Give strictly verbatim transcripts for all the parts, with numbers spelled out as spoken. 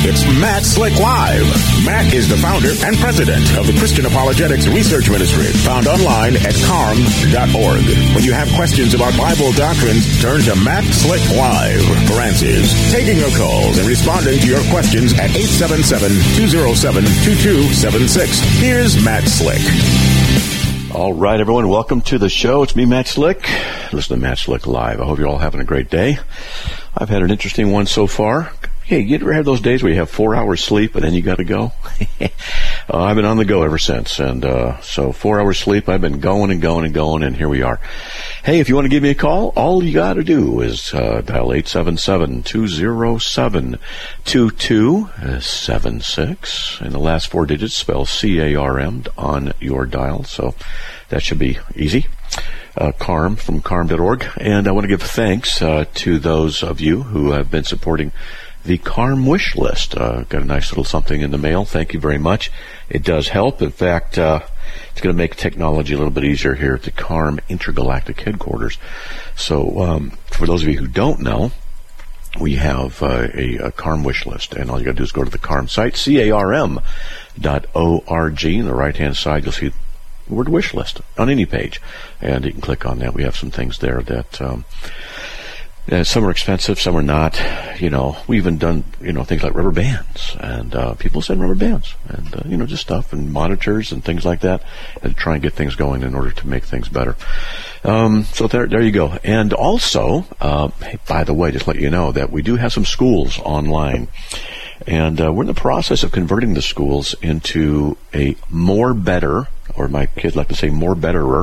It's Matt Slick Live. Matt is the founder and president of the Christian Apologetics Research Ministry, found online at carm dot org. When you have questions about Bible doctrines, turn to Matt Slick Live for answers. Taking your calls and responding to your questions at eight seven seven, two oh seven, two two seven six. Here's Matt Slick. All right, everyone, welcome to the show. It's me, Matt Slick. Listen to Matt Slick Live. I hope you're all having a great day. I've had an interesting one so far. Hey, you ever have those days where you have four hours sleep and then you got to go? uh, I've been on the go ever since. And uh, so four hours sleep, I've been going and going and going, and here we are. Hey, if you want to give me a call, all you got to do is uh, dial eight seven seven, two oh seven, two two seven six. And the last four digits spell C A R M on your dial. So that should be easy. Uh, Carm from carm dot org. And I want to give thanks uh, to those of you who have been supporting the Carm wish list. Uh, got a nice little something in the mail. Thank you very much. It does help. In fact, uh, it's going to make technology a little bit easier here at the Carm Intergalactic Headquarters. So um, for those of you who don't know, we have uh, a, a Carm wish list, and all you got to do is go to the Carm site, C A R M dot org. On the right-hand side, you'll see the word wish list on any page, and you can click on that. We have some things there that um, Uh, some are expensive, some are not. You know, we even done, you know, things like rubber bands, and uh, people send rubber bands, and, uh, you know, just stuff, and monitors and things like that, and try and get things going in order to make things better. Um, so there, there you go. And also, uh, hey, by the way, just let you know that we do have some schools online, and uh, we're in the process of converting the schools into a more better, or my kids like to say more betterer,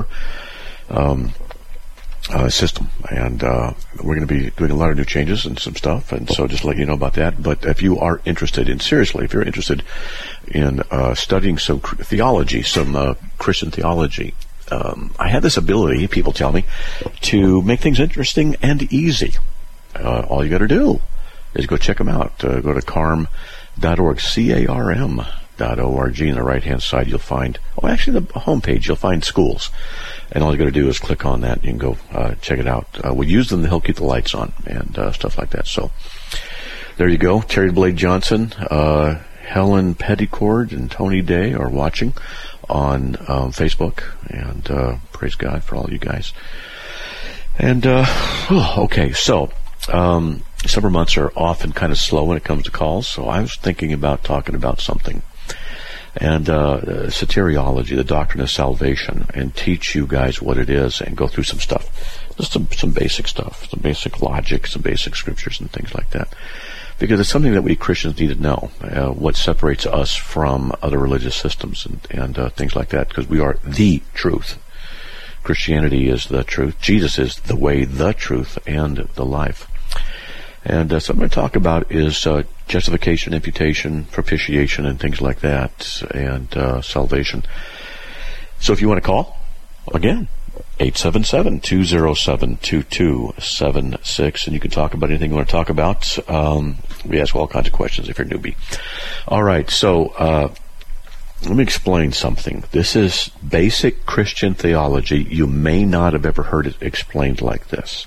um, Uh, system, and uh, we're going to be doing a lot of new changes and some stuff, and so just let you know about that. But if you are interested in, seriously, if you're interested in uh, studying some cr- theology, some uh, Christian theology, um, I have this ability, people tell me, to make things interesting and easy. Uh, all you got to do is go check them out. Uh, go to carm dot org, C A R M dot org. On the right-hand side, you'll find, oh, actually, the homepage, you'll find schools. And all you got to do is click on that. You can go uh, check it out. Uh, we use them to help keep the lights on and uh, stuff like that. So there you go. Terry Blade Johnson, uh, Helen Petticord, and Tony Day are watching on um, Facebook. And uh, praise God for all you guys. And, uh, okay, so um, summer months are often kind of slow when it comes to calls. So I was thinking about talking about something. And uh, soteriology, the doctrine of salvation, and teach you guys what it is and go through some stuff. Just some, some basic stuff, some basic logic, some basic scriptures and things like that. Because it's something that we Christians need to know, uh, what separates us from other religious systems and, and uh, things like that, because we are the truth. Christianity is the truth. Jesus is the way, the truth, and the life. And uh, so what I'm going to talk about is uh, justification, imputation, propitiation, and things like that, and uh, salvation. So if you want to call, again, eight seven seven, two oh seven, two two seven six, and you can talk about anything you want to talk about. Um, we ask all kinds of questions if you're a newbie. All right, so uh, let me explain something. This is basic Christian theology. You may not have ever heard it explained like this.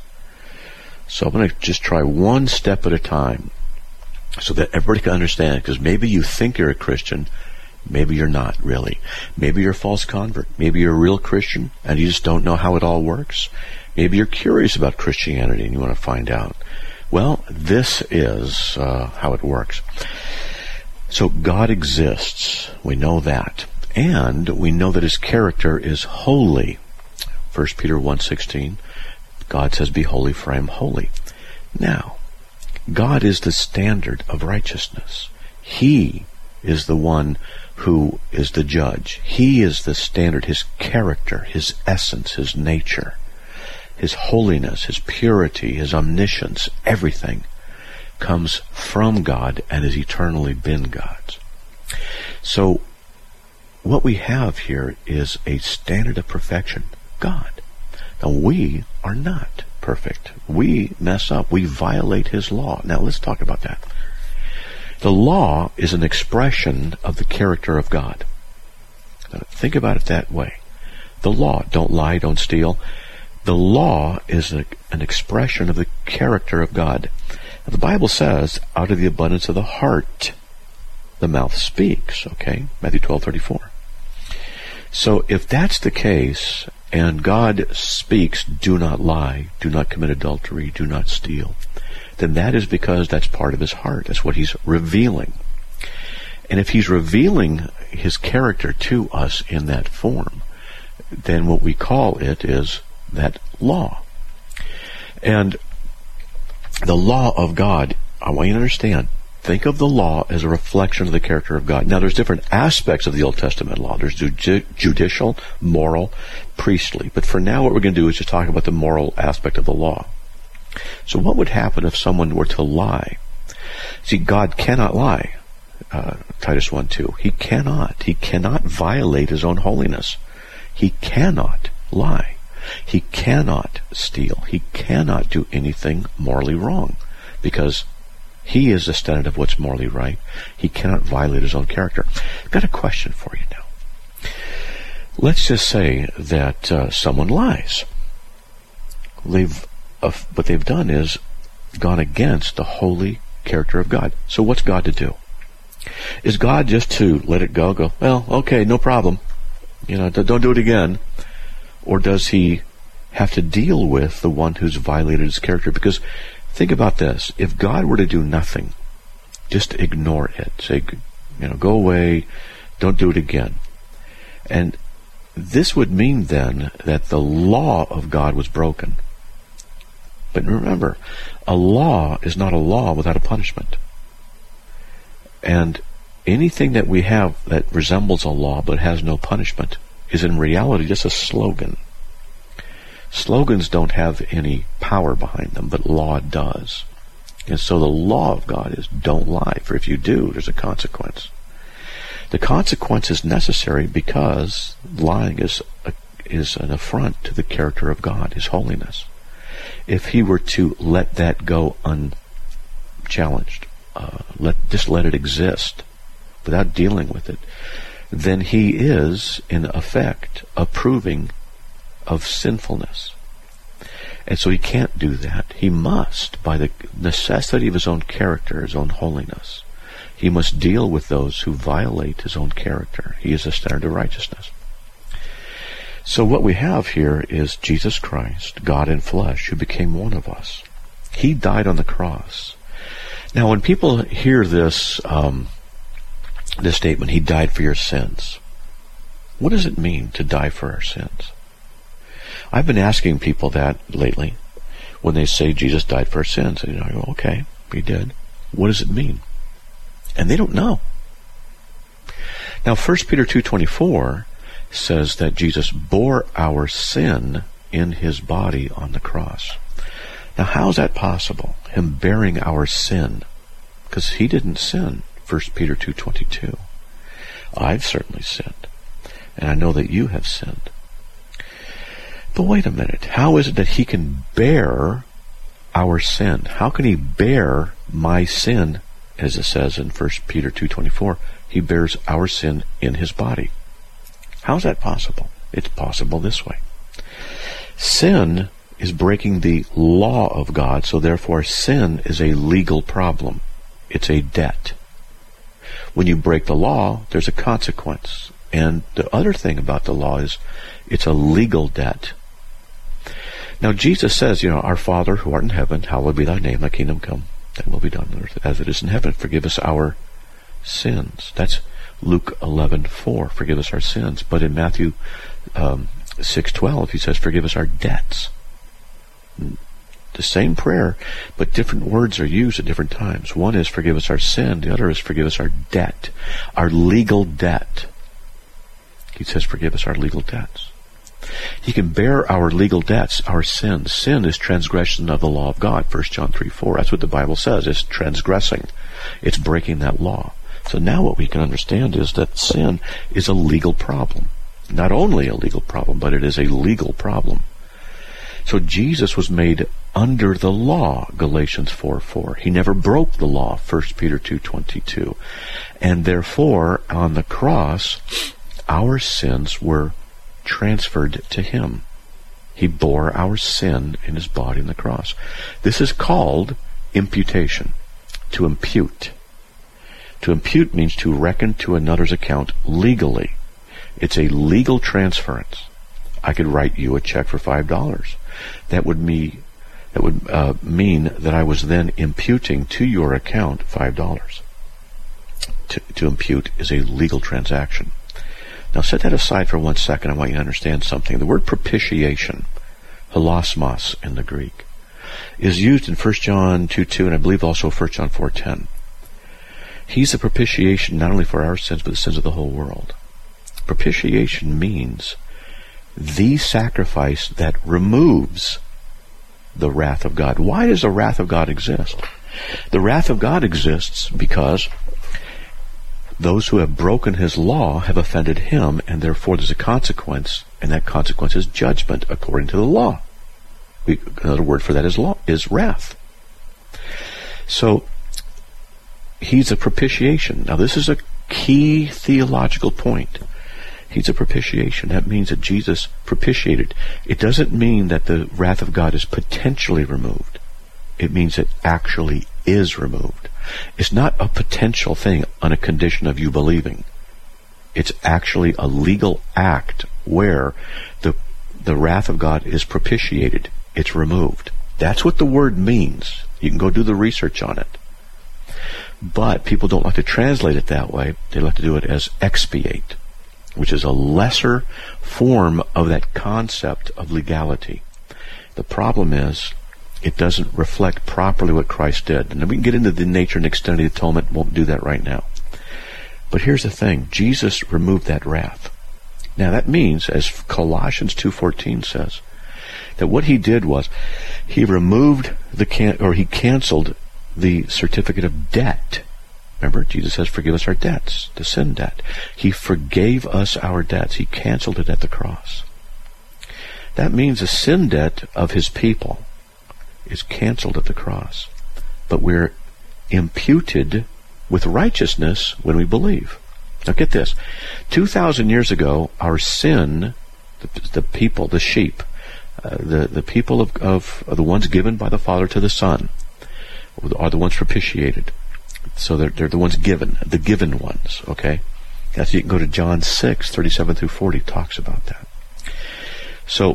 So I'm going to just try one step at a time so that everybody can understand, because maybe you think you're a Christian, maybe you're not really. Maybe you're a false convert. Maybe you're a real Christian and you just don't know how it all works. Maybe you're curious about Christianity and you want to find out. Well, this is uh, how it works. So God exists. We know that. And we know that His character is holy. First Peter one sixteen. God says, be holy, for I am holy. Now, God is the standard of righteousness. He is the one who is the judge. He is the standard, His character, His essence, His nature, His holiness, His purity, His omniscience, everything comes from God and has eternally been God's. So, what we have here is a standard of perfection, God. Now, we are not perfect. We mess up. We violate His law. Now, let's talk about that. The law is an expression of the character of God. Now, think about it that way. The law, don't lie, don't steal. The law is a, an expression of the character of God. Now, the Bible says, out of the abundance of the heart, the mouth speaks, okay? Matthew twelve thirty-four. So if that's the case, and God speaks, do not lie, do not commit adultery, do not steal, then that is because that's part of his heart. That's what he's revealing. And if he's revealing his character to us in that form, then what we call it is that law. And the law of God, I want you to understand, think of the law as a reflection of the character of God. Now, there's different aspects of the Old Testament law. There's ju- judicial, moral, priestly. But for now, what we're going to do is just talk about the moral aspect of the law. So what would happen if someone were to lie? See, God cannot lie. Uh, Titus one two. He cannot. He cannot violate his own holiness. He cannot lie. He cannot steal. He cannot do anything morally wrong, because he is the standard of what's morally right. He cannot violate his own character. I've got a question for you now. Let's just say that uh, someone lies. They've, uh, what they've done is gone against the holy character of God. So what's God to do? Is God just to let it go, go, well, okay, no problem, you know, don't do it again? Or does he have to deal with the one who's violated his character? Because think about this. If God were to do nothing, just ignore it, say, you know, go away, don't do it again. And this would mean then that the law of God was broken. But remember, a law is not a law without a punishment. And anything that we have that resembles a law but has no punishment is in reality just a slogan. Slogans don't have any power behind them, but law does. And so the law of God is don't lie, for if you do, there's a consequence. The consequence is necessary because lying is a, is an affront to the character of God, his holiness. If he were to let that go unchallenged, uh, let just let it exist without dealing with it, then he is, in effect, approving of sinfulness. And so he can't do that. He must, by the necessity of his own character, his own holiness, he must deal with those who violate his own character. He is a standard of righteousness. So what we have here is Jesus Christ, God in flesh, who became one of us. He died on the cross. Now, when people hear this, um, this statement, he died for your sins, what does it mean to die for our sins? I've been asking people that lately when they say Jesus died for our sins. And you know, I go, okay, he did. What does it mean? And they don't know. Now, First Peter two twenty-four says that Jesus bore our sin in his body on the cross. Now, how is that possible? Him bearing our sin? Because he didn't sin. First Peter two twenty-two. I've certainly sinned, and I know that you have sinned. But wait a minute. How is it that he can bear our sin? How can he bear my sin, as it says in First Peter two twenty-four? He bears our sin in his body. How is that possible? It's possible this way. Sin is breaking the law of God, so therefore sin is a legal problem. It's a debt. When you break the law, there's a consequence. And the other thing about the law is it's a legal debt. Now, Jesus says, you know, our Father who art in heaven, hallowed be thy name, thy kingdom come, thy will be done on earth as it is in heaven. Forgive us our sins. That's Luke eleven four. Forgive us our sins. But in Matthew um, six twelve, he says, forgive us our debts. The same prayer, but different words are used at different times. One is forgive us our sin. The other is forgive us our debt, our legal debt. He says forgive us our legal debts. He can bear our legal debts, our sins. Sin is transgression of the law of God, First John three four. That's what the Bible says. It's transgressing. It's breaking that law. So now what we can understand is that sin is a legal problem. Not only a legal problem, but it is a legal problem. So Jesus was made under the law, Galatians four four. He never broke the law, First Peter two twenty-two. And therefore, on the cross, our sins were transferred to him. He bore our sin in his body on the cross. This is called imputation, to impute. To impute means to reckon to another's account legally. It's a legal transference. I could write you a check for five dollars. That would me, that would uh, mean that I was then imputing to your account five dollars. To, to impute is a legal transaction. Now set that aside for one second. I want you to understand something. The word propitiation, hilasmos in the Greek, is used in First John two two and I believe also First John four ten. He's a propitiation not only for our sins but the sins of the whole world. Propitiation means the sacrifice that removes the wrath of God. Why does the wrath of God exist? The wrath of God exists because those who have broken his law have offended him, and therefore there's a consequence, and that consequence is judgment according to the law. We, another word for that is law, is wrath. So, he's a propitiation. Now this is a key theological point. He's a propitiation. That means that Jesus propitiated. It doesn't mean that the wrath of God is potentially removed. It means it actually is removed. It's not a potential thing on a condition of you believing. It's actually a legal act where the the wrath of God is propitiated. It's removed. That's what the word means. You can go do the research on it. But people don't like to translate it that way. They like to do it as expiate, which is a lesser form of that concept of legality. The problem is, it doesn't reflect properly what Christ did. And then we can get into the nature and extent of the atonement. Won't do that right now. But here's the thing. Jesus removed that wrath. Now that means, as Colossians two fourteen says, that what he did was, he removed the, can- or he canceled the certificate of debt. Remember, Jesus says, forgive us our debts, the sin debt. He forgave us our debts. He canceled it at the cross. That means the sin debt of his people is canceled at the cross. But we're imputed with righteousness when we believe. Now get this. two thousand years ago, our sin, the, the people, the sheep, uh, the, the people of, of, of the ones given by the Father to the Son, are the ones propitiated. So they're, they're the ones given, the given ones, okay? That's, you can go to John six, thirty-seven through forty, talks about that. So,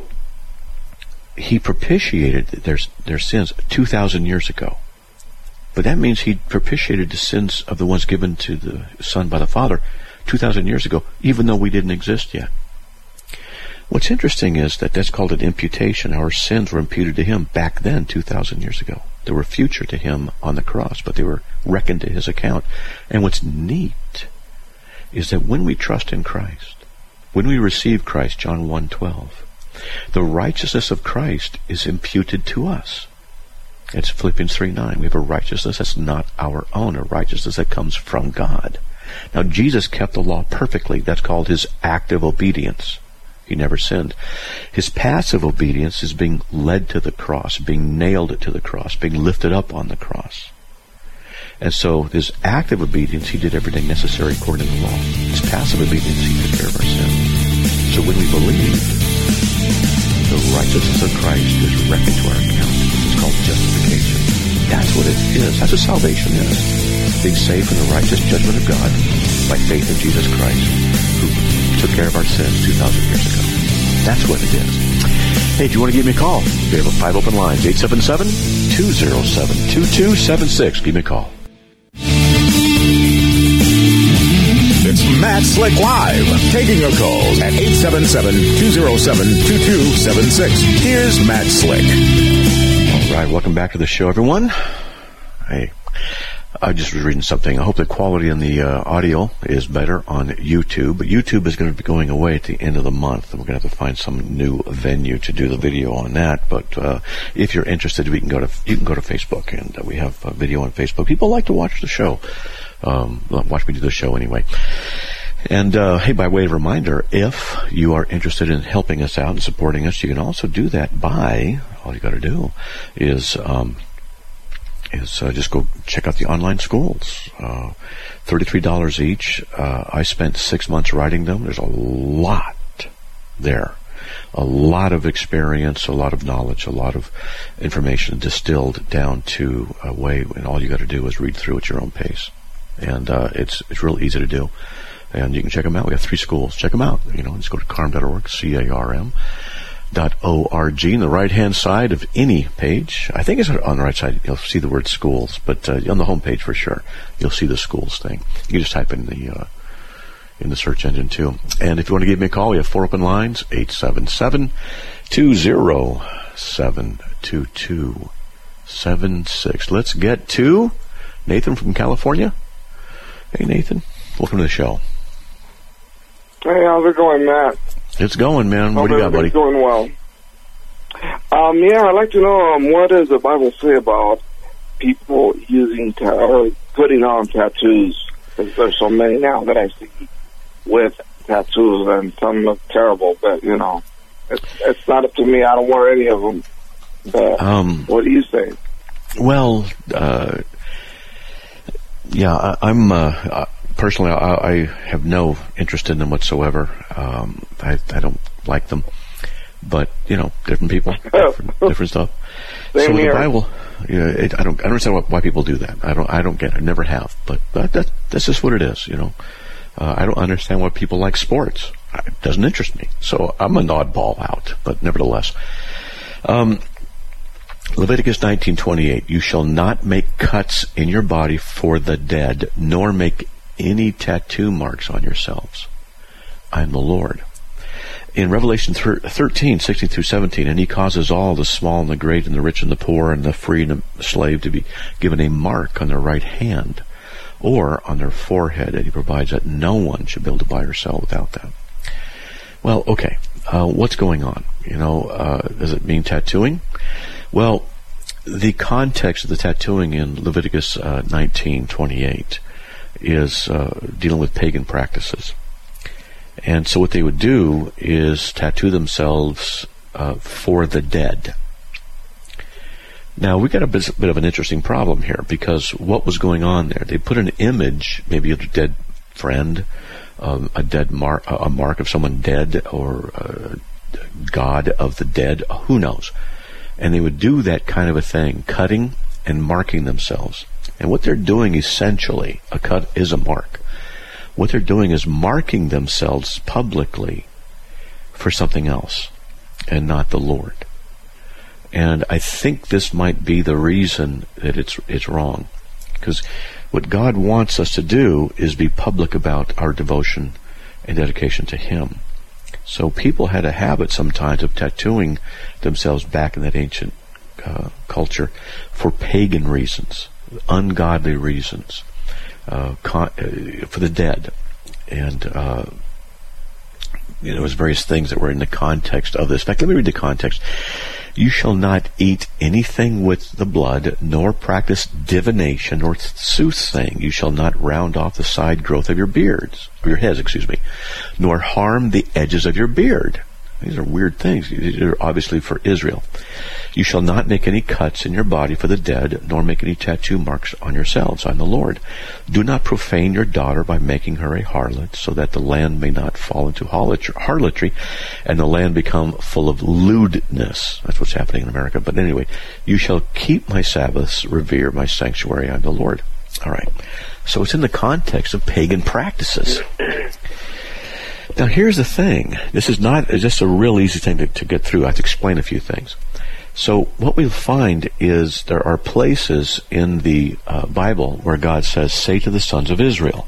he propitiated their, their sins two thousand years ago. But that means he propitiated the sins of the ones given to the Son by the Father two thousand years ago, even though we didn't exist yet. What's interesting is that that's called an imputation. Our sins were imputed to him back then, two thousand years ago. They were future to him on the cross, but they were reckoned to his account. And what's neat is that when we trust in Christ, when we receive Christ, John one twelve, the righteousness of Christ is imputed to us. It's Philippians three nine. We have a righteousness that's not our own, a righteousness that comes from God. Now, Jesus kept the law perfectly. That's called his active obedience. He never sinned. His passive obedience is being led to the cross, being nailed to the cross, being lifted up on the cross. And so his active obedience, he did everything necessary according to the law. His passive obedience, he took care of our sin. So when we believe, the righteousness of Christ is reckoned to our account. This is called justification. That's what it is. That's what salvation is. Being saved from the righteous judgment of God by faith in Jesus Christ, who took care of our sins two thousand years ago. That's what it is. Hey, if you want to give me a call, we have five open lines, eight seven seven, two oh seven, two two seven six. Give me a call. It's Matt Slick Live, taking your calls at eight seven seven, two oh seven, two two seven six. Here's Matt Slick. All right, welcome back to the show, everyone. Hey, I just was reading something. I hope the quality in the uh, audio is better on YouTube. But YouTube is going to be going away at the end of the month, and we're going to have to find some new venue to do the video on that. But uh, if you're interested, we can go to you can go to Facebook, and uh, we have a video on Facebook. People like to watch the show. Um, watch me do the show anyway. And uh, hey, by way of reminder, if you are interested in helping us out and supporting us, you can also do that by, all you got to do is um, is uh, just go check out the online schools. Uh, thirty-three dollars each. Uh, I spent six months writing them. There's a lot there. A lot of experience, a lot of knowledge, a lot of information distilled down to a way, and all you got to do is read through at your own pace. And uh, it's it's real easy to do. And you can check them out. We have three schools. Check them out. You know, just go to carm dot org, C A R M dot O R G. On the right-hand side of any page, I think it's on the right side, you'll see the word schools, but uh, on the home page for sure, you'll see the schools thing. You can just type in the uh, in the search engine too. And if you want to give me a call, we have four open lines, eight seven seven, two zero seven, two two seven six. Let's get to Nathan from California. Hey, Nathan. Welcome to the show. Hey, how's it going, Matt? It's going, man. What do you got, buddy? It's going well. Um, yeah, I'd like to know um, what does the Bible say about people using ta- or putting on tattoos? Because there's so many now that I see with tattoos, and some look terrible. But you know, it's, it's not up to me. I don't wear any of them. But um, what do you say? Well, uh, yeah, I, I'm. Uh, Personally, I, I have no interest in them whatsoever. Um, I, I don't like them, but you know, different people, different, different stuff. Same so here. the Bible, you know, it, I don't, I don't understand why, why people do that. I don't, I don't get it. I never have. But that, that that's just what it is. You know, uh, I don't understand why people like sports. It doesn't interest me. So I'm an oddball out. But nevertheless, um, Leviticus nineteen twenty-eight. You shall not make cuts in your body for the dead, nor make any tattoo marks on yourselves. I am the Lord. In Revelation thirteen, sixteen through seventeen, and he causes all, the small and the great and the rich and the poor and the free and the slave, to be given a mark on their right hand or on their forehead, and he provides that no one should be able to buy or sell without that. Well, okay, uh, what's going on? You know, uh, does it mean tattooing? Well, the context of the tattooing in Leviticus uh, nineteen twenty-eight is uh, dealing with pagan practices. And so what they would do is tattoo themselves uh, for the dead. Now, we got a bit, bit of an interesting problem here, because what was going on there? They put an image, maybe of a dead friend, um, a dead mark, a mark of someone dead, or a god of the dead, who knows? And they would do that kind of a thing, cutting and marking themselves. And what they're doing, essentially, a cut is a mark. What they're doing is marking themselves publicly for something else and not the Lord. And I think this might be the reason that it's it's wrong. Because what God wants us to do is be public about our devotion and dedication to Him. So people had a habit sometimes of tattooing themselves back in that ancient uh, culture for pagan reasons, ungodly reasons, uh, con- uh, for the dead. And uh, you know, there was various things that were in the context of this. In fact, let me read the context. You shall not eat anything with the blood, nor practice divination or soothsaying. You shall not round off the side growth of your beards, or your heads, excuse me, nor harm the edges of your beard. These are weird things. These are obviously for Israel. You shall not make any cuts in your body for the dead, nor make any tattoo marks on yourselves. I am the Lord. Do not profane your daughter by making her a harlot, so that the land may not fall into harlotry, and the land become full of lewdness. That's what's happening in America. But anyway, you shall keep my Sabbaths, revere my sanctuary. I am the Lord. All right. So it's in the context of pagan practices. Now, here's the thing. This is not just a real easy thing to, to get through. I have to explain a few things. So what we'll find is there are places in the uh, Bible where God says, say to the sons of Israel.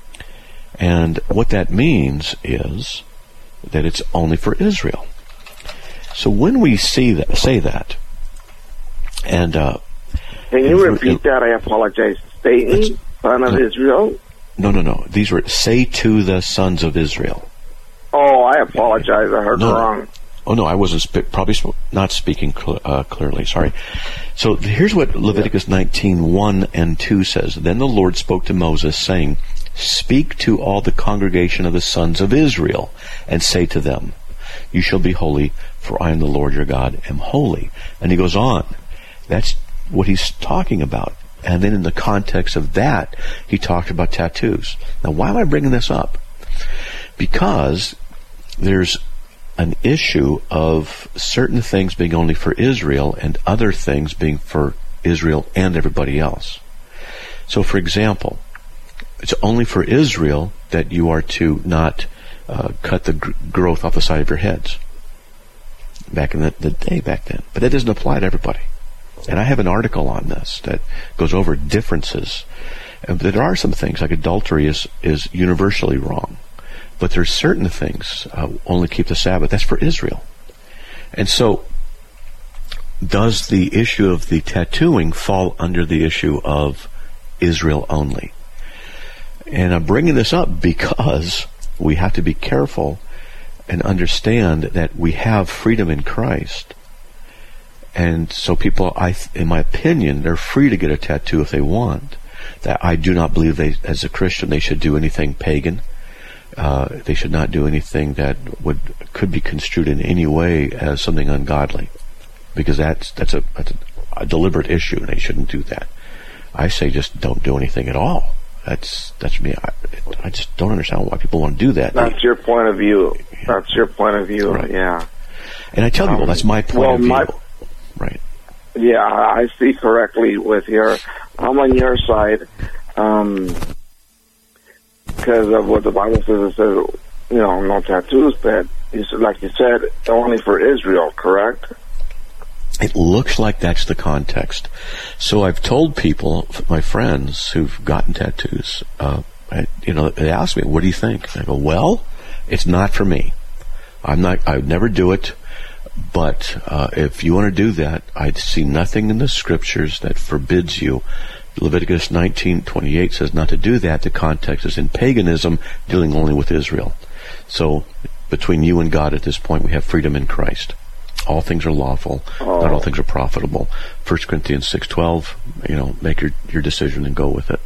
And what that means is that it's only for Israel. So when we see that, say that, and... Uh, Can you repeat it, that? I apologize. Satan, son of no, Israel? No, no, no. These were, say to the sons of Israel. Oh, I apologize. I heard no, wrong. Oh, no, I wasn't sp- probably sp- not speaking cl- uh, clearly. Sorry. So here's what Leviticus nineteen, one and two says. Then the Lord spoke to Moses, saying, speak to all the congregation of the sons of Israel, and say to them, you shall be holy, for I am the Lord your God, am holy. And he goes on. That's what he's talking about. And then in the context of that, he talked about tattoos. Now, why am I bringing this up? Because there's an issue of certain things being only for Israel and other things being for Israel and everybody else. So, for example, It's only for Israel that you are to not uh, cut the gr- growth off the side of your heads. Back in the, the day back then. But that doesn't apply to everybody. And I have an article on this that goes over differences. And there are some things, like adultery is, is universally wrong. But there's certain things, uh, only keep the Sabbath. That's for Israel. And so, does the issue of the tattooing fall under the issue of Israel only? And I'm bringing this up because we have to be careful and understand that we have freedom in Christ. And so people, I, in my opinion, they're free to get a tattoo if they want. That I do not believe they, as a Christian, they should do anything pagan. Uh, they should not do anything that would could be construed in any way as something ungodly, because that's that's a, that's a, a deliberate issue, and they shouldn't do that. I say just don't do anything at all. That's that's me. I, I just don't understand why people want to do that. That's your point of view. That's your point of view. Right. Yeah. And I tell um, people that's my point well, of view. My, right. Yeah, I see correctly with your. I'm on your side. Um. Because of what the Bible says, it says, you know, no tattoos, but like you said, only for Israel, correct? It looks like that's the context. So I've told people, my friends who've gotten tattoos, uh, I, you know, they ask me, what do you think? I go, well, it's not for me. I'm not, I would never do it, but uh, if you want to do that, I'd see nothing in the scriptures that forbids you. Leviticus nineteen twenty-eight says not to do that. The context is in paganism, dealing only with Israel. So between you and God at this point, we have freedom in Christ. All things are lawful, oh. not all things are profitable. First Corinthians six twelve, you know, make your, your decision and go with it.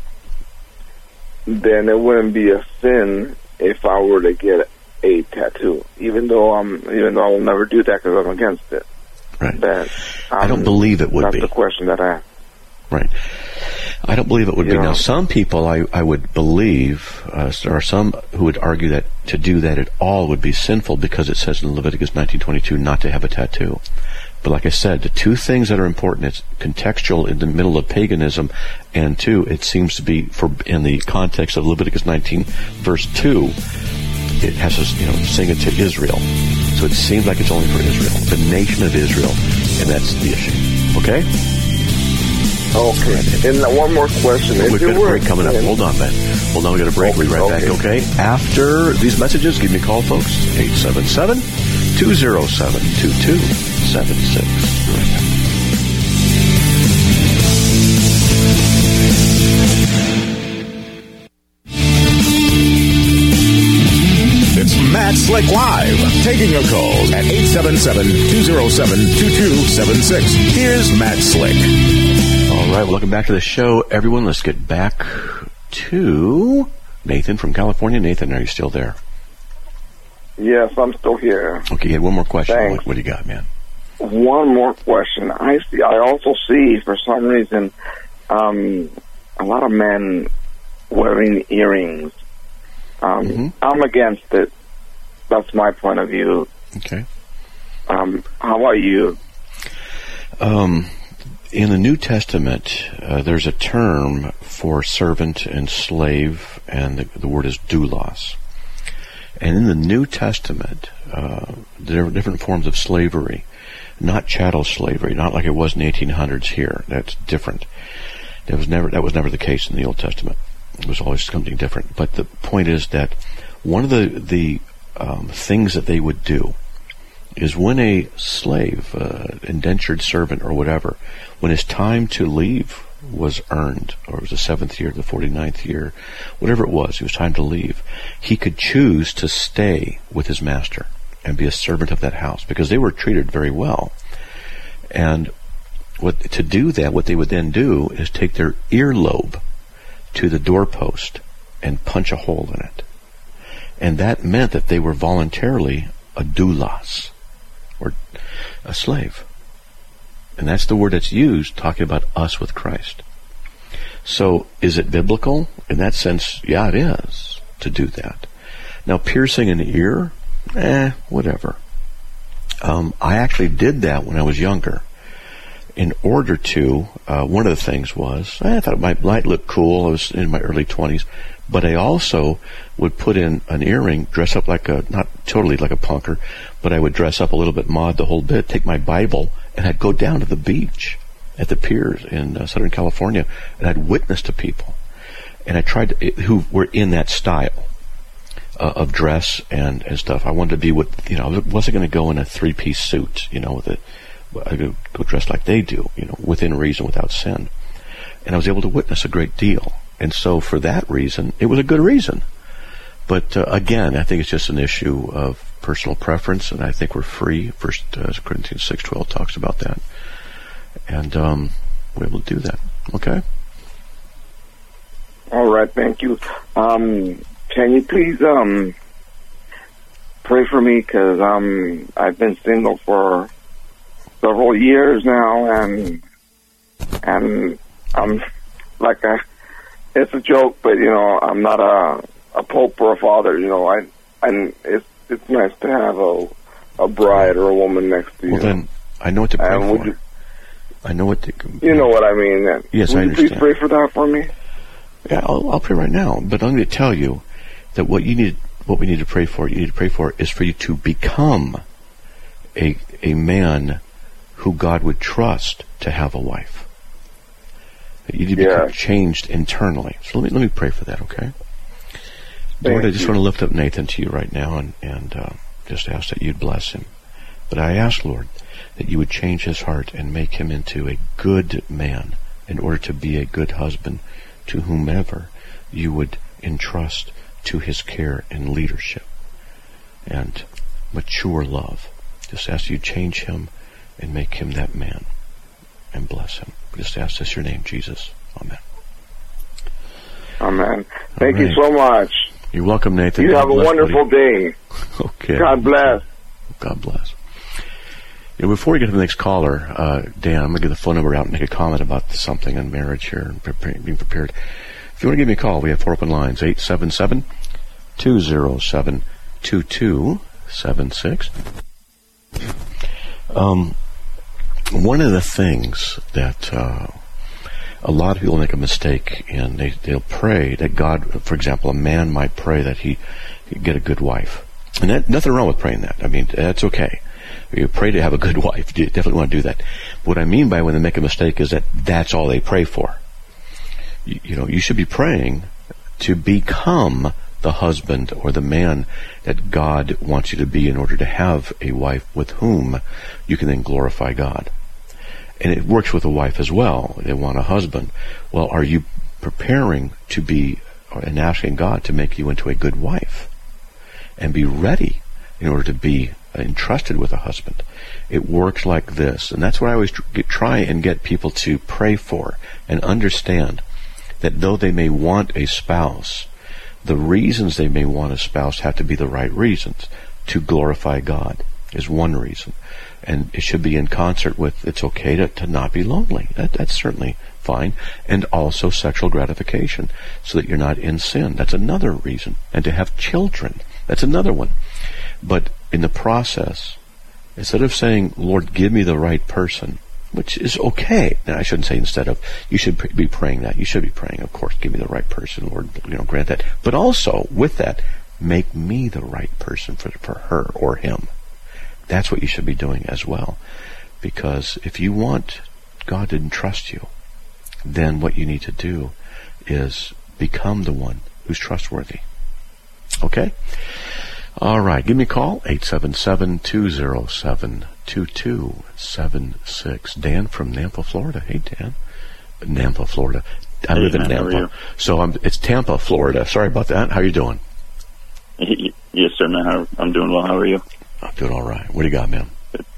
Then it wouldn't be a sin if I were to get a tattoo, even though I'm, even though I will never do that because I'm against it. Right. That, um, I don't believe it would that's be. That's the question that I have. Right. I don't believe it would yeah. be. Now, some people I, I would believe, uh, there are some who would argue that to do that at all would be sinful because it says in Leviticus nineteen twenty-two not to have a tattoo. But like I said, the two things that are important, it's contextual in the middle of paganism, and two, it seems to be, for in the context of Leviticus nineteen verse two, it has to, you know, sing it to Israel. So it seems like it's only for Israel, the nation of Israel, and that's the issue. Okay? Okay. And one more question. We've got a break coming up. Hold on, man. Hold on, we got a break. We'll be right okay. back, okay? After these messages, give me a call, folks. eight seven seven, two oh seven, two two seven six. Right back. It's Matt Slick Live, taking your calls at eight seven seven, two oh seven, two two seven six. Here's Matt Slick. All right, welcome back to the show, everyone. Let's get back to Nathan from California. Nathan, are you still there? Yes, I'm still here. Okay, you had one more question. Thanks. What, what do you got, man? One more question. I see. I also see, for some reason, um, a lot of men wearing earrings. Um, mm-hmm. I'm against it. That's my point of view. Okay. Um, how about you? Um, in the New Testament, uh, there's a term for servant and slave, and the, the word is doulos. And in the New Testament, uh, there are different forms of slavery, not chattel slavery, not like it was in the eighteen hundreds here. That's different. That was never that was never the case in the Old Testament. It was always something different. But the point is that one of the the um, things that they would do is when a slave, uh, indentured servant or whatever, when his time to leave was earned, or it was the seventh year, the forty-ninth year, whatever it was, it was time to leave, he could choose to stay with his master and be a servant of that house, because they were treated very well. And what to do that, what they would then do is take their earlobe to the doorpost and punch a hole in it. And that meant that they were voluntarily a doulos, or a slave. And that's the word that's used talking about us with Christ. So, is it biblical? In that sense, yeah, it is to do that. Now, piercing an ear, eh, whatever. Um, I actually did that when I was younger. in order to, uh, one of the things was, I thought it might, might look cool. I was in my early twenties. But I also would put in an earring, dress up like a, not totally like a punker, but I would dress up a little bit, mod the whole bit, take my Bible, and I'd go down to the beach at the piers in uh, Southern California, and I'd witness to people. And I tried to, who were in that style uh, of dress and, and stuff. I wanted to be with, you know, I wasn't going to go in a three-piece suit, you know, with a, I could go dressed like they do, you know, within reason, without sin. And I was able to witness a great deal. And so for that reason, it was a good reason. But uh, again, I think it's just an issue of personal preference, and I think we're free. First uh, Corinthians six twelve talks about that. And um, we're able to do that. Okay? All right, thank you. Um, can you please um, pray for me? Because um, I've been single for several years now, and and I'm like a... It's a joke, but, you know, I'm not a a pope or a father, you know. I and it's it's nice to have a a bride or a woman next to you. Well, then, I know what to pray and for. You, I know what to... You know what I mean. Yes, would I understand. Would you please pray for that for me? Yeah, I'll, I'll pray right now. But I'm going to tell you that what you need, what we need to pray for, you need to pray for is for you to become a a man who God would trust to have a wife. You need to become yeah. changed internally. So let me let me pray for that, okay? Lord, I just you. want to lift up Nathan to you right now and, and uh, just ask that you'd bless him. But I ask, Lord, that you would change his heart and make him into a good man in order to be a good husband to whomever you would entrust to his care and leadership and mature love. Just ask you change him and make him that man and bless him. Just ask this your name, Jesus. Amen. Amen. Thank right. you so much. You're welcome, Nathan. You God have a bless, wonderful buddy. day. Okay. God bless. God bless. You know, before we get to the next caller, uh, Dan, I'm going to give the phone number out and make a comment about something in marriage here and pre- being prepared. If you want to give me a call, we have four open lines, eight seven seven, two oh seven, two two seven six. Um, one of the things that uh, a lot of people make a mistake in, they, they'll pray that God, for example, a man might pray that he get a good wife. And that, nothing wrong with praying that. I mean, that's okay. You pray to have a good wife. You definitely want to do that. But what I mean by when they make a mistake is that that's all they pray for. You, you know, you should be praying to become the husband or the man that God wants you to be in order to have a wife with whom you can then glorify God. And it works with a wife as well. They want a husband. Well, are you preparing to be and asking God to make you into a good wife and be ready in order to be entrusted with a husband? It works like this. And that's what I always try and get people to pray for and understand that though they may want a spouse, the reasons they may want a spouse have to be the right reasons. To glorify God is one reason. And it should be in concert with it's okay to, to not be lonely. That, that's certainly fine. And also sexual gratification so that you're not in sin. That's another reason. And to have children. That's another one. But in the process, instead of saying, Lord, give me the right person, which is okay. Now, I shouldn't say instead of, you should pr- be praying that. You should be praying, of course, give me the right person, Lord, you know, grant that. But also, with that, make me the right person for, for her or him. That's what you should be doing as well. Because if you want God to entrust you, then what you need to do is become the one who's trustworthy. Okay? All right. Give me a call, eight seven seven, two oh seven, two two seven six. Dan from Nampa, Florida. Hey, Dan. Nampa, Florida. I hey, live in man, Nampa. So I'm, it's Tampa, Florida. Sorry about that. How are you doing? Yes, sir, man. I'm doing well. How are you? I'm doing all right. What do you got, man?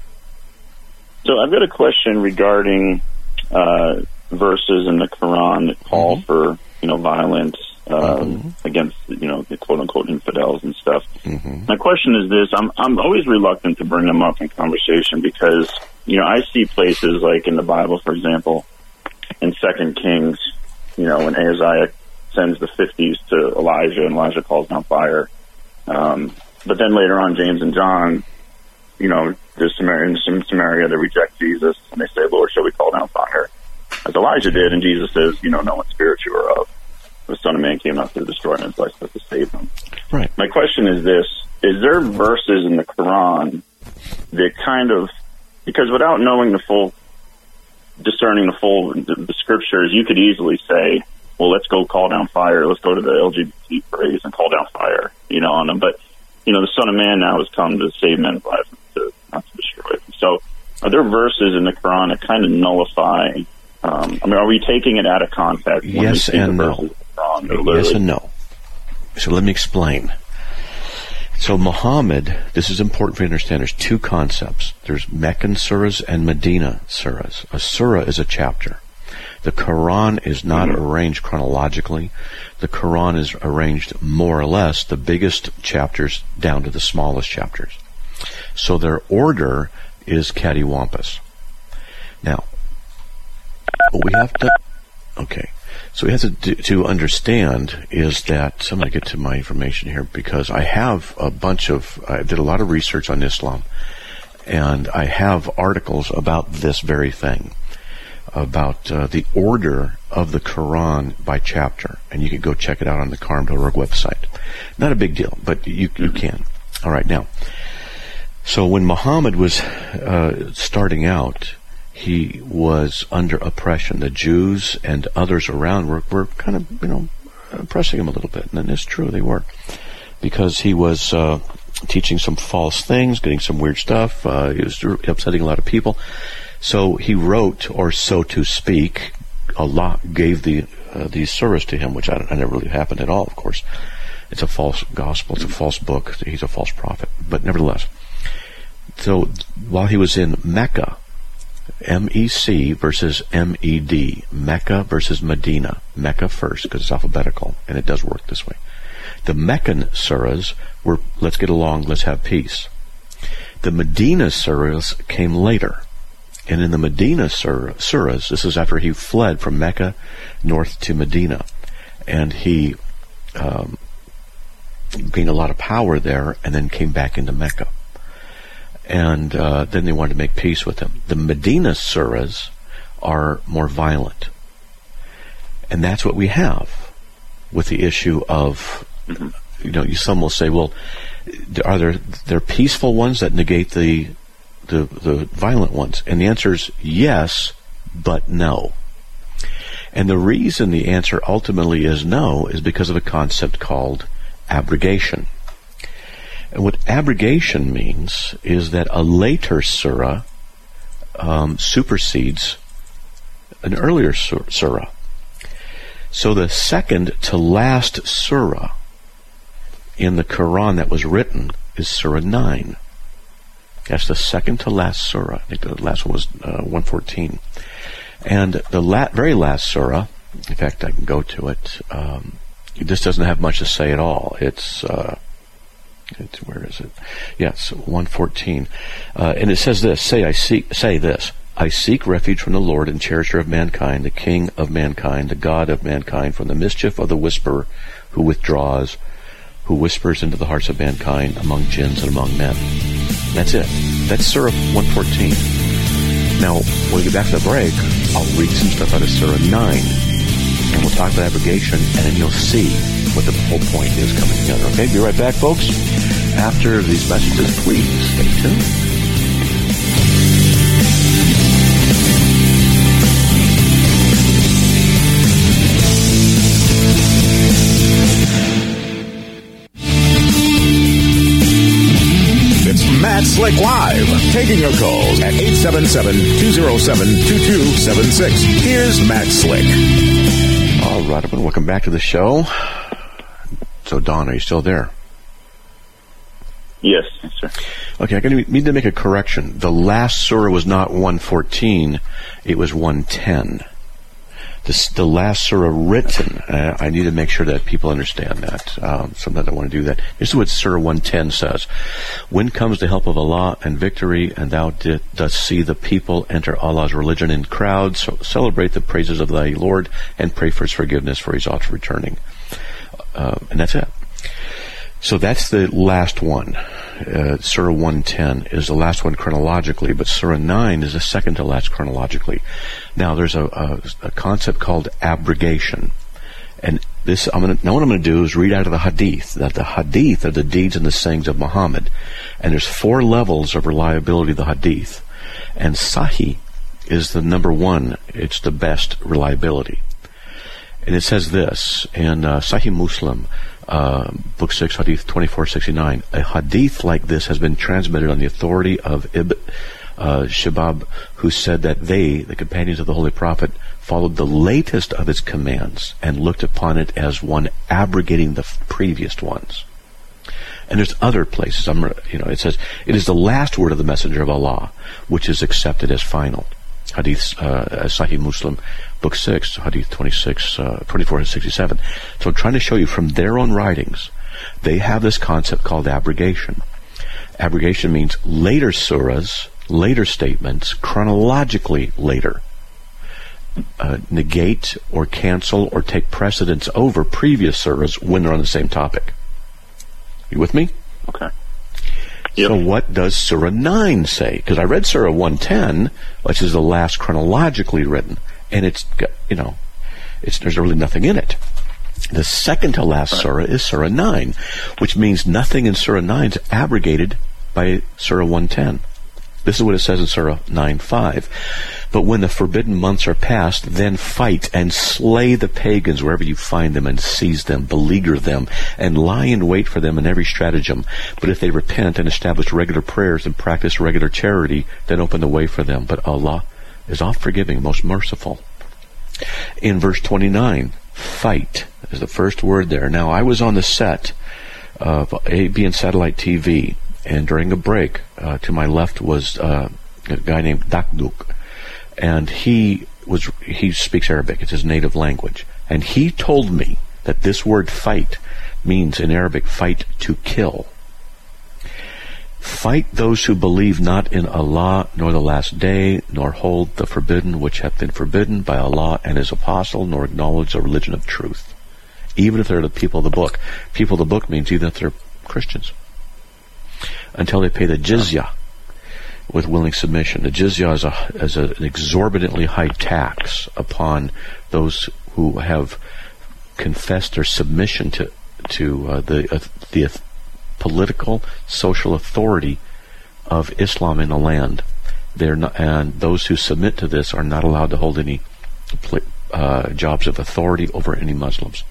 So I've got a question regarding uh, verses in the Quran that call mm-hmm. for, you know, violence um, mm-hmm. against, you know, the quote-unquote infidels and stuff. Mm-hmm. My question is this. I'm I'm always reluctant to bring them up in conversation because, you know, I see places like in the Bible, for example, in Second Kings, you know, when Ahaziah sends the fifties to Elijah and Elijah calls down fire. Um, but then later on, James and John you know, the Samaritans in Samaria, they reject Jesus, and they say, Lord, shall we call down fire? As Elijah did, and Jesus says, you know, know what spirit you are of. The Son of Man came not to destroy men's lives, but to save them. Right. My question is this: is there verses in the Quran that kind of, because without knowing the full, discerning the full the, the scriptures, you could easily say, well, let's go call down fire. Let's go to the L G B T praise and call down fire, you know, on them. But you know, the Son of Man now has come to save men's lives, to, not to destroy them. So, are there verses in the Quran that kind of nullify? Um, I mean, are we taking it out of context? Yes and no. Yes and no. So let me explain. So Muhammad, this is important for you to understand. There's two concepts. There's Meccan surahs and Medina surahs. A surah is a chapter. The Quran is not mm-hmm. arranged chronologically. The Quran is arranged more or less, the biggest chapters down to the smallest chapters. So their order is cattywampus. Now, what we have to, okay, so we have to do, to understand is that, I'm going to get to my information here because I have a bunch of, I did a lot of research on Islam, and I have articles about this very thing, about uh, the order of the Quran by chapter, and you can go check it out on the Karm dot org website. Not a big deal, but you, you can. All right, now, so when Muhammad was uh, starting out, he was under oppression. The Jews and others around were, were kind of, you know, oppressing him a little bit. And it's true, they were. Because he was uh, teaching some false things, getting some weird stuff. Uh, he was upsetting a lot of people. So he wrote, or so to speak, Allah gave the uh, these surahs to him, which I, I never really happened at all, of course. It's a false gospel. It's a false book. He's a false prophet. But nevertheless. So while he was in Mecca, M E C versus M E D, Mecca versus Medina. Mecca first, because it's alphabetical, and it does work this way. The Meccan surahs were, let's get along, let's have peace. The Medina surahs came later. And in the Medina surah, surahs, this is after he fled from Mecca north to Medina, and he um, gained a lot of power there, and then came back into Mecca. And uh, then they wanted to make peace with him. The Medina surahs are more violent. And that's what we have with the issue of, you know, some will say, well, are there, there peaceful ones that negate the, the, the violent ones? And the answer is yes, but no. And the reason the answer ultimately is no is because of a concept called abrogation. And what abrogation means is that a later surah um, supersedes an earlier sur- surah. So the second to last surah in the Quran that was written is Surah nine. That's the second to last surah. I think the last one was uh, one fourteen. And the la- very last surah, in fact, I can go to it. Um, this doesn't have much to say at all. It's... Uh, It's, where is it? Yes, one fourteen. Uh, and it says this, say I seek, say this, I seek refuge from the Lord and cherisher of mankind, the King of mankind, the God of mankind, from the mischief of the whisperer who withdraws, who whispers into the hearts of mankind among jinns and among men. That's it. That's Surah one fourteen. Now, when we get back to the break, I'll read some stuff out of Surah nine, and we'll talk about abrogation, and then you'll see what the whole point is coming together. Okay, be right back, folks. After these messages, please stay tuned. It's Matt Slick Live, taking your calls at eight seven seven, two oh seven, two two seven six. Here's Matt Slick. All right, everyone, welcome back to the show. So, Don, are you still there? Yes, yes, sir. Okay, I need to make a correction. The last surah was not one fourteen, it was one ten. This, the last surah written, uh, I need to make sure that people understand that. Um, sometimes I want to do that. This is what Surah one ten says. When comes the help of Allah and victory, and thou did, dost see the people enter Allah's religion in crowds, so celebrate the praises of thy Lord and pray for his forgiveness, for he's oft returning. Uh, and that's it. So that's the last one. Uh, Surah one ten is the last one chronologically, but Surah nine is the second to last chronologically. Now, there's a, a, a concept called abrogation. And this, I'm gonna, now what I'm going to do is read out of the Hadith, that the Hadith are the deeds and the sayings of Muhammad. And there's four levels of reliability of the Hadith. And Sahih is the number one. It's the best reliability. And it says this, in uh, Sahih Muslim, uh, Book six, Hadith twenty-four sixty-nine, a Hadith like this has been transmitted on the authority of Ibn uh, Shibab, who said that they, the companions of the Holy Prophet, followed the latest of its commands and looked upon it as one abrogating the previous ones. And there's other places, I'm, you know, it says, it is the last word of the Messenger of Allah, which is accepted as final. Hadith, uh, Sahih Muslim, Book six, Hadith twenty-six, uh, twenty-four sixty-seven. So I'm trying to show you from their own writings, they have this concept called abrogation. Abrogation means later surahs, later statements, chronologically later. Uh, negate or cancel or take precedence over previous surahs when they're on the same topic. You with me? Okay. Yep. So what does Surah nine say? Because I read Surah one ten, which is the last chronologically written, and it's got, you know, it's there's really nothing in it. The second to last right. surah is Surah nine, which means nothing in Surah nine is abrogated by Surah one ten. This is what it says in Surah nine five. But when the forbidden months are past, then fight and slay the pagans wherever you find them and seize them, beleaguer them, and lie in wait for them in every stratagem. But if they repent and establish regular prayers and practice regular charity, then open the way for them. But Allah is oft forgiving, most merciful. In verse twenty-nine, fight is the first word there. Now, I was on the set of A B N Satellite T V, and during a break, uh, to my left was uh, a guy named Dakduk, and he was he speaks Arabic. It's his native language, and he told me that this word "fight" means in Arabic "fight to kill." Fight those who believe not in Allah nor the last day, nor hold the forbidden which hath been forbidden by Allah and His apostle, nor acknowledge the religion of truth. Even if they're the people of the book. People of the book means even if they're Christians. Until they pay the jizya with willing submission. The jizya is, a, is a, an exorbitantly high tax upon those who have confessed their submission to to uh, the uh, the uh, political, social authority of Islam in the land. They're not, and those who submit to this are not allowed to hold any uh, jobs of authority over any Muslims.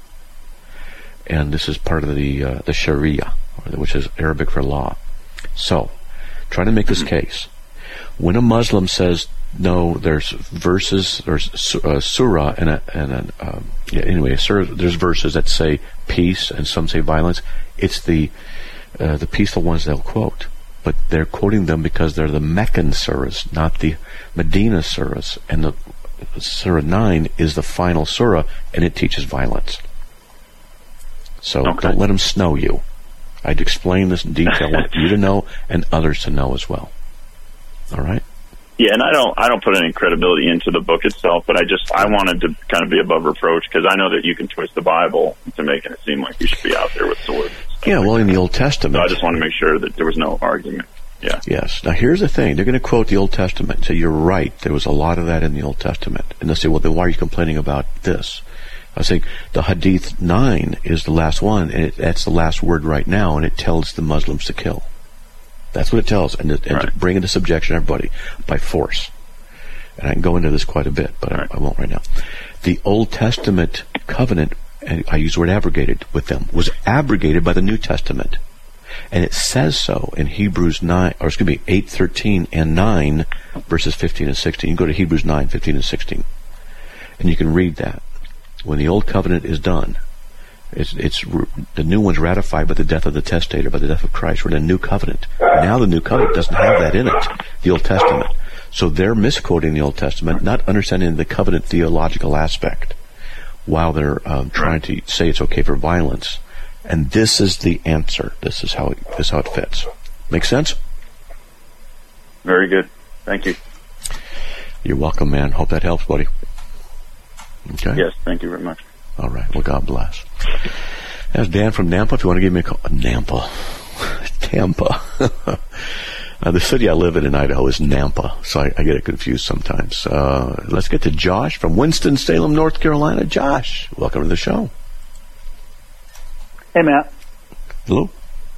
And this is part of the uh, the Sharia, which is Arabic for law. So, trying to make this case. When a Muslim says, no, there's verses, there's a surah, and, a, and a, um, yeah, anyway, a surah, there's verses that say peace, and some say violence. It's the uh, the peaceful ones they'll quote. But they're quoting them because they're the Meccan surahs, not the Medina surahs. And the Surah nine is the final surah, and it teaches violence. So okay. Don't let them snow you. I'd explain this in detail. I want you to know and others to know as well. All right? Yeah, and I don't I don't put any credibility into the book itself, but I just I wanted to kind of be above reproach because I know that you can twist the Bible into making it seem like you should be out there with swords. Yeah, well, like in the Old Testament. So I just want to make sure that there was no argument. Yeah. Yes. Now, here's the thing. They're going to quote the Old Testament and say, you're right, there was a lot of that in the Old Testament. And they'll say, well, then why are you complaining about this? I was saying the Hadith nine is the last one, and it, that's the last word right now, and it tells the Muslims to kill. That's what it tells, and, to, and right. to bring into subjection everybody by force. And I can go into this quite a bit, but right. I, I won't right now. The Old Testament covenant, and I use the word abrogated with them, was abrogated by the New Testament. And it says so in Hebrews nine, or excuse me, eight, thirteen, and nine, verses fifteen and sixteen. You can go to Hebrews nine, fifteen, and sixteen. And you can read that. When the old covenant is done, it's, it's the new one's ratified by the death of the testator, by the death of Christ. We're in a new covenant. Now the new covenant doesn't have that in it, the Old Testament. So they're misquoting the Old Testament, not understanding the covenant theological aspect, while they're um, trying to say it's okay for violence. And this is the answer. This is how it, this is how it fits. Make sense? Very good. Thank you. You're welcome, man. Hope that helps, buddy. Okay. Yes, thank you very much. All right. Well, God bless. That's Dan from Nampa. If you want to give me a call. Nampa. Tampa. uh, the city I live in in Idaho is Nampa, so I, I get it confused sometimes. Uh, let's get to Josh from Winston-Salem, North Carolina. Josh, welcome to the show. Hey, Matt. Hello?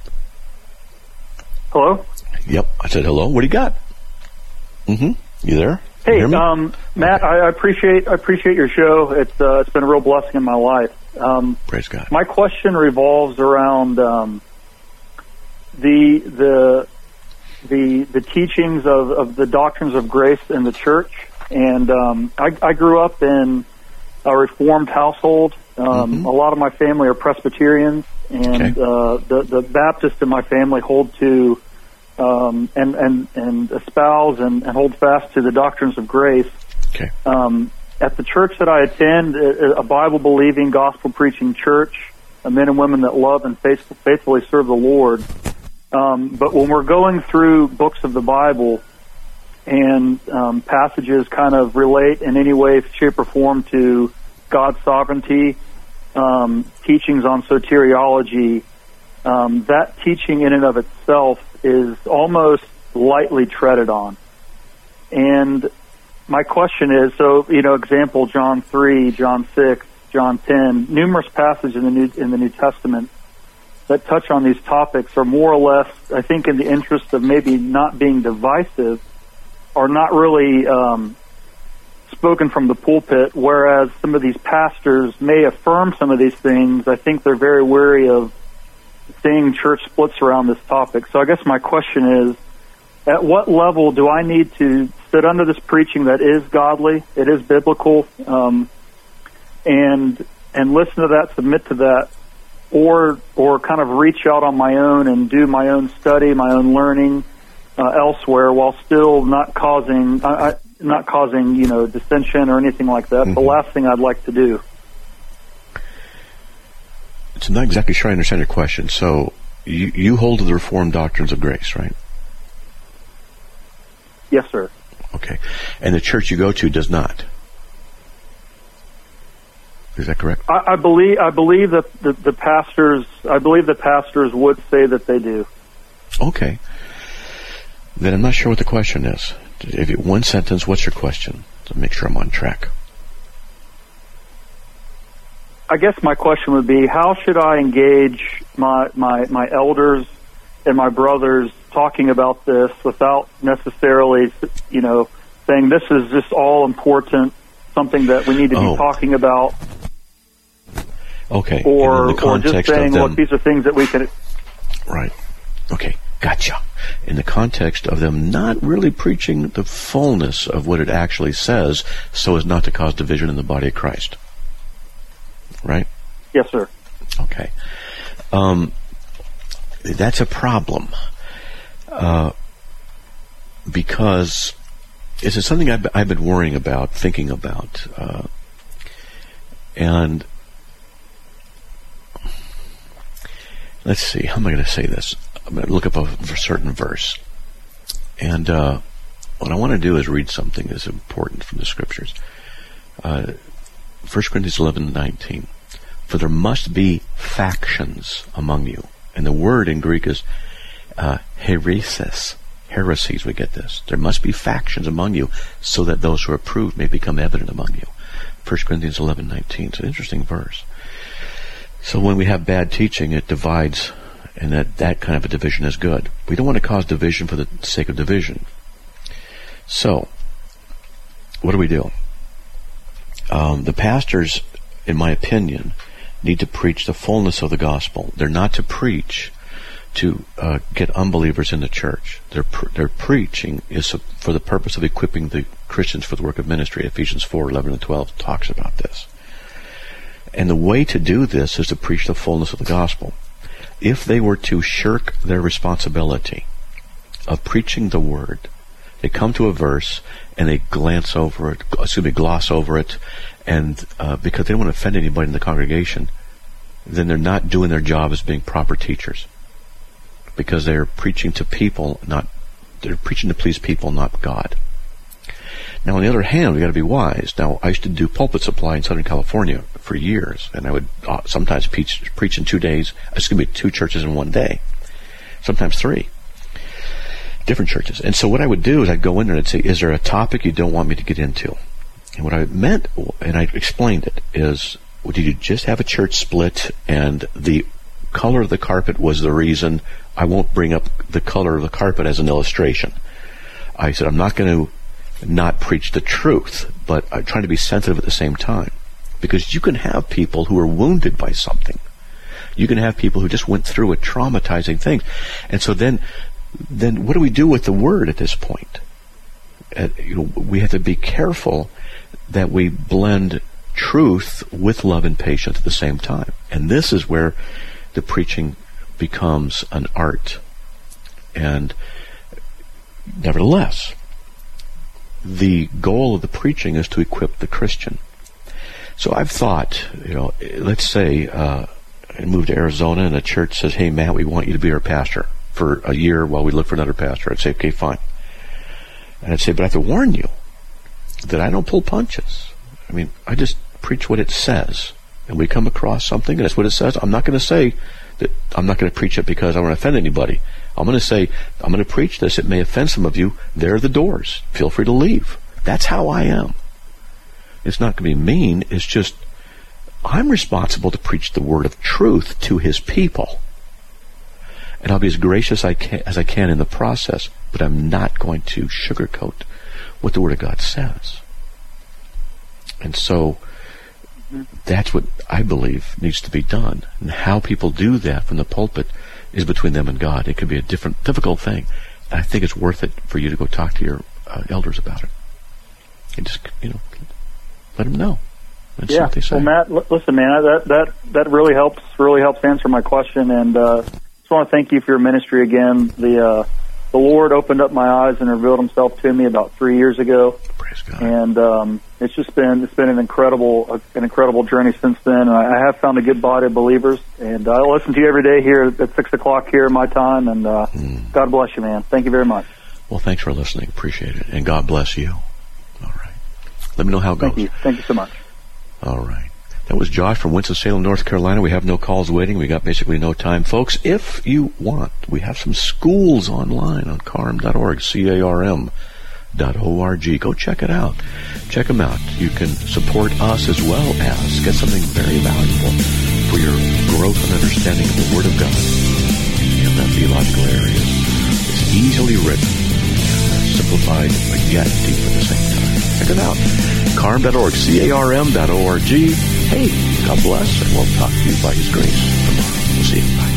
Hello? Yep, I said hello. What do you got? Mm-hmm. You there? Hey, you um, Matt, I, I appreciate I appreciate your show. It's uh, it's been a real blessing in my life. Um, Praise God. My question revolves around um, the the the the teachings of, of the doctrines of grace in the church. And um, I, I grew up in a Reformed household. Um, mm-hmm. A lot of my family are Presbyterians, and okay. uh, the the Baptists in my family hold to. Um, and, and, and espouse and, and hold fast to the doctrines of grace. Okay. Um, at the church that I attend, a, a Bible-believing, gospel-preaching church, men and women that love and faith, faithfully serve the Lord. Um, but when we're going through books of the Bible and um, passages kind of relate in any way, shape, or form to God's sovereignty, um, teachings on soteriology, um, that teaching in and of itself is almost lightly treaded on. And my question is, so, you know, example, John three, John six, John ten, numerous passages in the New, in the New Testament that touch on these topics are more or less, I think, in the interest of maybe not being divisive, are not really um, spoken from the pulpit, whereas some of these pastors may affirm some of these things. I think they're very wary of seeing church splits around this topic. So I guess my question is, at what level do I need to sit under this preaching that is godly, it is biblical, um, and and listen to that, submit to that, or or kind of reach out on my own and do my own study, my own learning uh, elsewhere, while still not causing uh, not causing you know dissension or anything like that. Mm-hmm. The last thing I'd like to do. So I'm not exactly sure I understand your question. So you, you hold to the Reformed doctrines of grace, right? Yes, sir. Okay. And the church you go to does not. Is that correct? I, I believe I believe that the, the pastors I believe the pastors would say that they do. Okay. Then I'm not sure what the question is. If it, one sentence, what's your question? To make sure I'm on track. I guess my question would be, how should I engage my, my, my elders and my brothers talking about this without necessarily, you know, saying this is just all important, something that we need to oh. be talking about? Okay. Or, in the context or just saying, of them, look, these are things that we can... Right. Okay. Gotcha. In the context of them not really preaching the fullness of what it actually says so as not to cause division in the body of Christ. Right? Yes, sir. Okay. Um, that's a problem. Uh, because it's something I've, I've been worrying about, thinking about. Uh, and let's see, how am I going to say this? I'm going to look up a, a certain verse. And uh, what I want to do is read something that's important from the Scriptures. Uh, First Corinthians eleven nineteen. For there must be factions among you. And the word in Greek is uh, heresis. Heresies, we get this. There must be factions among you so that those who are approved may become evident among you. First Corinthians eleven nineteen. It's an interesting verse. So when we have bad teaching, it divides, and that, that kind of a division is good. We don't want to cause division for the sake of division. So, what do we do? Um, the pastors, in my opinion, need to preach the fullness of the gospel. They're not to preach to uh, get unbelievers in the church. Their pr- their preaching is for the purpose of equipping the Christians for the work of ministry. Ephesians four eleven and twelve talks about this. And the way to do this is to preach the fullness of the gospel. If they were to shirk their responsibility of preaching the word, they come to a verse and they glance over it, excuse me, gloss over it, and uh, because they don't want to offend anybody in the congregation, then they're not doing their job as being proper teachers. Because they're preaching to people, not they're preaching to please people, not God. Now, on the other hand, we got to be wise. Now, I used to do pulpit supply in Southern California for years, and I would uh, sometimes preach, preach in two days. Excuse me, two churches in one day, sometimes three, different churches. And so what I would do is I'd go in there and I'd say, is there a topic you don't want me to get into? And what I meant, and I explained it, is, well, did you just have a church split and the color of the carpet was the reason? I won't bring up the color of the carpet as an illustration. I said, I'm not going to not preach the truth, but I'm trying to be sensitive at the same time. Because you can have people who are wounded by something. You can have people who just went through a traumatizing thing. And so then, then what do we do with the word at this point? Uh, you know, we have to be careful that we blend truth with love and patience at the same time. And this is where the preaching becomes an art. And nevertheless, the goal of the preaching is to equip the Christian. So I've thought, you know, let's say uh, I move to Arizona and a church says, hey, Matt, we want you to be our pastor for a year while we look for another pastor. I'd say, okay, fine. And I'd say, but I have to warn you that I don't pull punches. I mean, I just preach what it says. And we come across something, and that's what it says. I'm not going to say that I'm not going to preach it because I want to offend anybody. I'm going to say, I'm going to preach this. It may offend some of you. There are the doors. Feel free to leave. That's how I am. It's not going to be mean. It's just, I'm responsible to preach the word of truth to his people. And I'll be as gracious I can, as I can in the process, but I'm not going to sugarcoat what the Word of God says. And so that's what I believe needs to be done. And how people do that from the pulpit is between them and God. It can be a different, difficult thing. And I think it's worth it for you to go talk to your uh, elders about it. And just, you know, let them know. And yeah. See what they say. Well, Matt, l- listen, man, that, that, that really helps, really helps answer my question. And, uh, I want to thank you for your ministry again. The uh, the Lord opened up my eyes and revealed Himself to me about three years ago. Praise God. And um, it's just been it's been an incredible uh, an incredible journey since then. And I, I have found a good body of believers. And I listen to you every day here at six o'clock here my time. And uh, mm. God bless you, man. Thank you very much. Well, thanks for listening. Appreciate it. And God bless you. All right. Let me know how it goes. Thank you. Thank you so much. All right. That was Josh from Winston-Salem, North Carolina. We have no calls waiting. We got basically no time. Folks, if you want, we have some schools online on carm dot org, C A R M dot O R G. Go check it out. Check them out. You can support us as well as get something very valuable for your growth and understanding of the Word of God in that theological area. It's easily written, simplified, but yet deep at the same time. Check it out. carm dot org, C A R M dot O R G. Hey, God bless, and we'll talk to you by His grace tomorrow. We'll see you. Bye.